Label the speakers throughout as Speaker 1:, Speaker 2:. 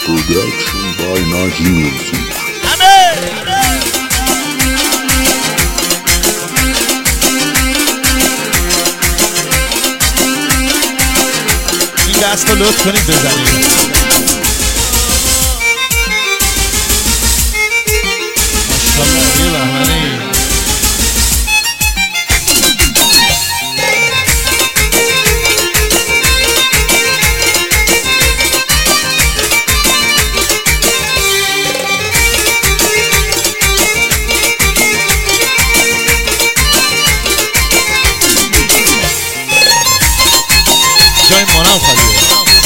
Speaker 1: Production by Naji Music.
Speaker 2: این دست رو لطف کنید بزنید. ماشاءالله بهمنی. جای مانم خالیه.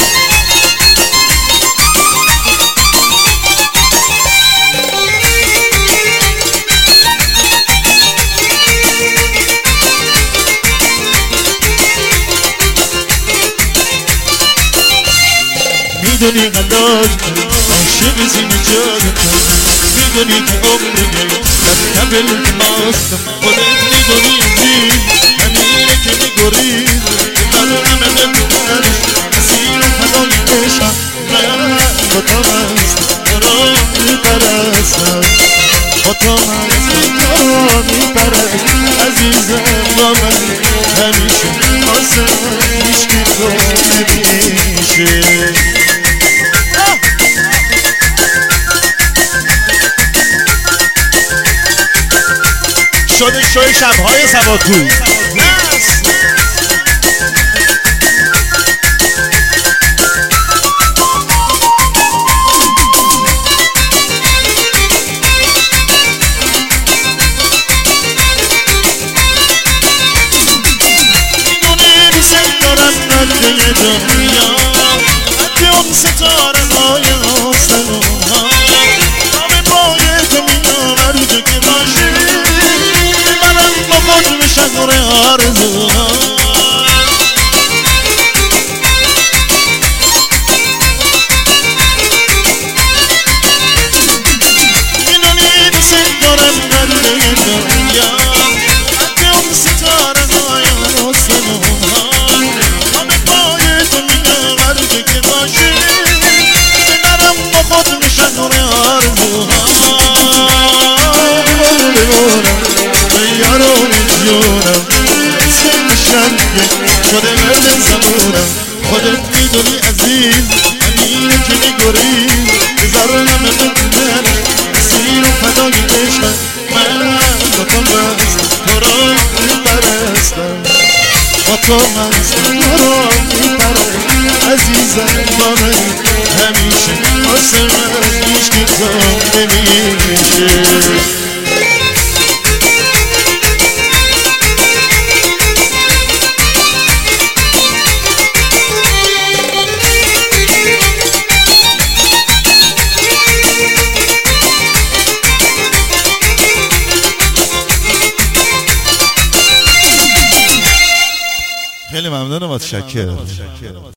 Speaker 2: میدونی قلاج عاشق زینه جادتم، میدونی که عمره در کبل ماستم، خودت میدونی عزیز همینه که میگریز ندارم ببینش اسیر و فدای عشقم. من با تو هستم تو را میپرستم، با تو هستم تو را میپرستم عزیزم. با من همیشه آسم هیچکی تو نمیشه. شده شوی شبهای سباکو. میدونی دوست دارم نده دنیا حتی اون ستاره های آسمون ها نام پای تو میام هر جا که باشی میبرم با خود به شهر آرزوها. میدونی دوست دارم نده دنیا حتی اون ستاره های آسمون ها نام پای تو میام هر جا که باشی میبرم با خود به شهر آرزوها. یارو جونم سنشم شده مرد زبونم، خودت میدونی عزیز همینه که میگریز بذارم من اسیر و فدای عشقم. من با تو هستم تو را میپرستم، با تو هستم تو را میپرستم عزیزم. با من همیشه آسم از هیچکی تو نمیشه. خیلی ممنونم، متشکرم.